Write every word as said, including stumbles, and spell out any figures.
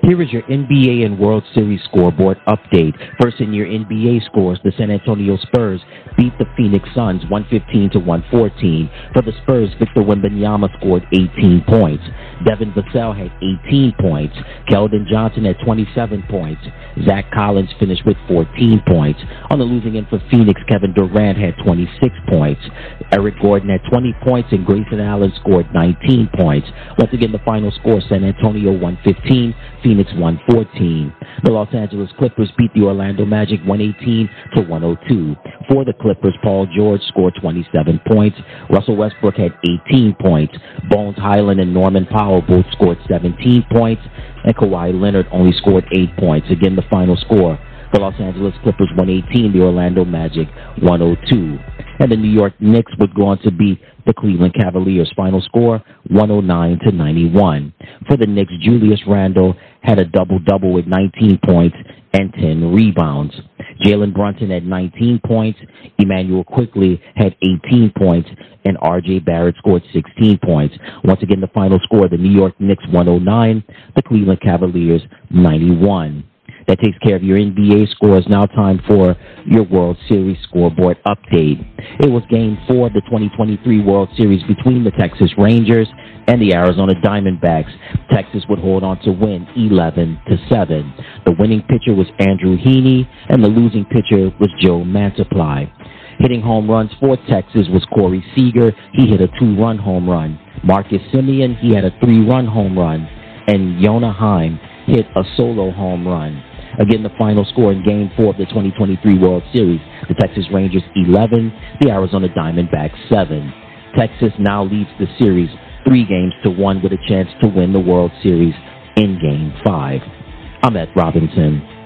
Here is your N B A and World Series scoreboard update. First in your N B A scores, the San Antonio Spurs beat the Phoenix Suns one fifteen to one fourteen. For the Spurs, Victor Wembanyama scored eighteen points. Devin Vassell had eighteen points. Keldon Johnson had twenty-seven points. Zach Collins finished with fourteen points. On the losing end for Phoenix, Kevin Durant had twenty-six points. Eric Gordon had twenty points, and Grayson Allen scored nineteen points. Once again, the final score, San Antonio one fifteen, Phoenix one fourteen. The Los Angeles Clippers beat the Orlando Magic one eighteen to one oh two. For the Clippers, Paul George scored twenty-seven points. Russell Westbrook had eighteen points. Bones Highland and Norman Powell both scored seventeen points. And Kawhi Leonard only scored eight points. Again, the final score, the Los Angeles Clippers one eighteen, the Orlando Magic one oh two. And the New York Knicks would go on to beat the Cleveland Cavaliers. Final score, one oh nine to ninety-one. For the Knicks, Julius Randle had a double-double with nineteen points and ten rebounds. Jalen Brunson had nineteen points. Emmanuel Quickley had eighteen points. And R J Barrett scored sixteen points. Once again, the final score, the New York Knicks one oh nine, the Cleveland Cavaliers ninety-one. That takes care of your N B A scores. Now time for your World Series scoreboard update. It was Game four of the twenty twenty-three World Series between the Texas Rangers and the Arizona Diamondbacks. Texas would hold on to win eleven to seven. The winning pitcher was Andrew Heaney, and the losing pitcher was Joe Mantiply. Hitting home runs for Texas was Corey Seager. He hit a two-run home run. Marcus Semien, he had a three-run home run. And Yona Heim hit a solo home run. Again, the final score in Game four of the twenty twenty-three World Series, the Texas Rangers eleven, the Arizona Diamondbacks seven. Texas now leads the series three games to one with a chance to win the World Series in Game five. I'm Ed Robinson.